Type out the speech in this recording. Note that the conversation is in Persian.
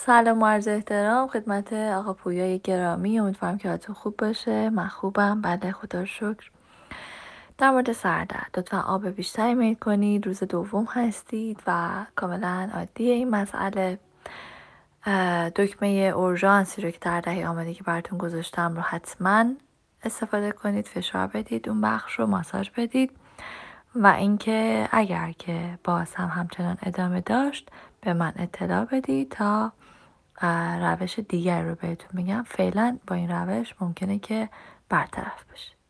سلام و عرض احترام خدمت آقا پویای گرامی. امیدوارم که حالتون خوب باشه. من خوبم، بله خدا رو شکر. در مورد سردرد لطفا آب بیشتری میل کنید. روز دوم هستید و کاملا عادیه این مسئله. دکمه اورژانسی رو که در دهه آمادگی براتون گذاشتم رو حتما استفاده کنید، فشار بدید، اون بخش رو ماساژ بدید و اینکه اگر که باز هم همچنان ادامه داشت به من اطلاع بدید تا روش دیگر رو بهتون میگم. فعلا با این روش ممکنه که برطرف بشه.